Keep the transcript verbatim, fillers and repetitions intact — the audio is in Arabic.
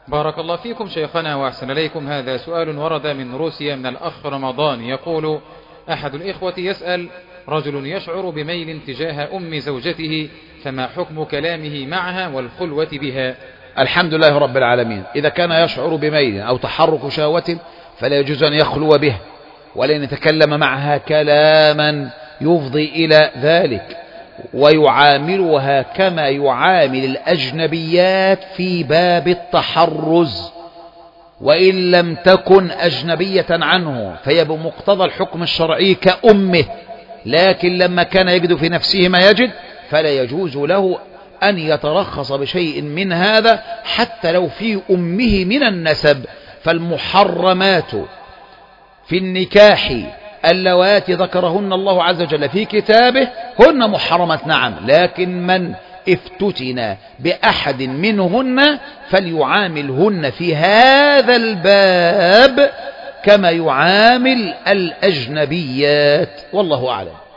بارك الله فيكم شيخنا وأحسن إليكم. هذا سؤال ورد من روسيا من الأخ رمضان، يقول: أحد الإخوة يسأل: رجل يشعر بميل تجاه أم زوجته، فما حكم كلامه معها والخلوة بها؟ الحمد لله رب العالمين. إذا كان يشعر بميل أو تحرك شهوة فلا يجوز أن يخلو به، ولن يتكلم معها كلاما يفضي إلى ذلك، ويعاملها كما يعامل الأجنبيات في باب التحرز، وإن لم تكن أجنبية عنه فهي بمقتضى الحكم الشرعي كأمه، لكن لما كان يجد في نفسه ما يجد فلا يجوز له أن يترخص بشيء من هذا حتى لو في أمه من النسب. فالمحرمات في النكاح اللواتي ذكرهن الله عز وجل في كتابه هن محرمات نعم، لكن من افتتن بأحد منهن فليعاملهن في هذا الباب كما يعامل الأجنبيات، والله أعلم.